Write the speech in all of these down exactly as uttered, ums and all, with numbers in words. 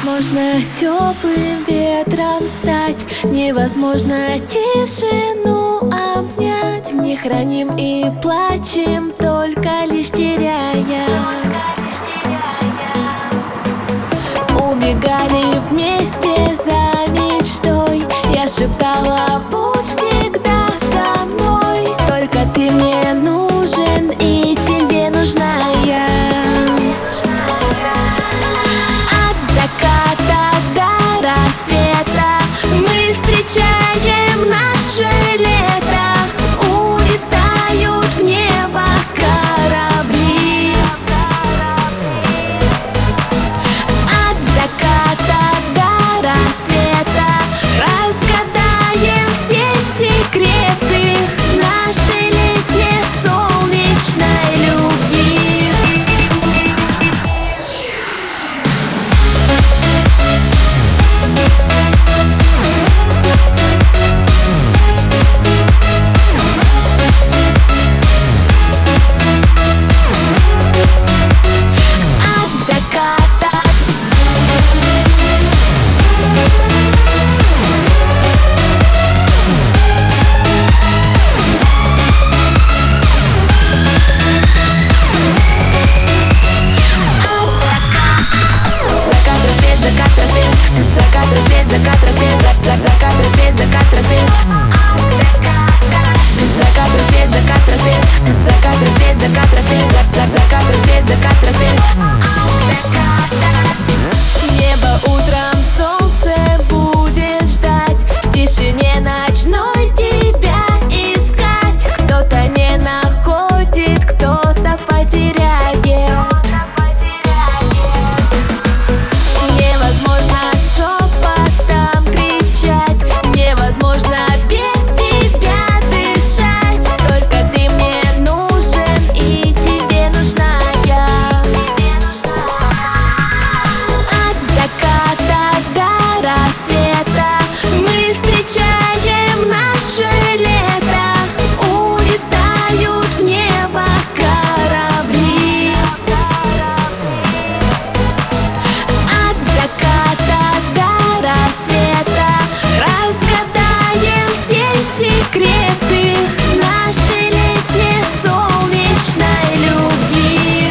Невозможно теплым ветром стать, невозможно тишину обнять. Не храним и плачем, только лишь теряя. Убегали вместе за мечтой, я шептала: будь всегда со мной. Только ты мне нужен, и тебе нужна я. Встречаем наше лето, улетают в небо корабли. От заката до рассвета разгадаем все секреты нашей летней солнечной любви. Закат, рассвет, закат, рассвет, закат, рассвет, закат, рассвет. Закат, рассвет, закат, рассвет, закат, рассвет, закат, рассвет, закат, рассвет, закат, рассвет. Небо утром, солнце будет ждать, в тишине ночной тебя искать. Кто-то не находит, кто-то потеряет. Встречаем наше лето, улетают в небо корабли. От заката до рассвета разгадаем все секреты нашей летней солнечной любви.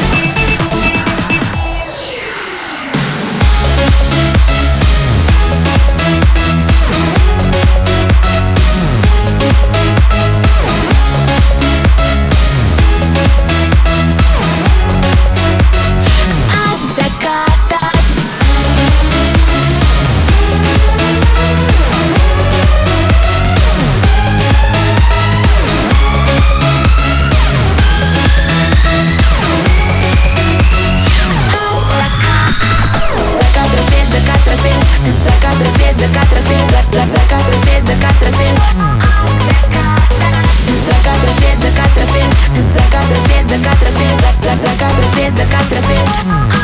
Закат, рассвет, закат, рассвет, закат, рассвет, закат, рассвет. Закат, рассвет, закат, рассвет, закат, рассвет, закат, рассвет, закат, рассвет, закат, рассвет.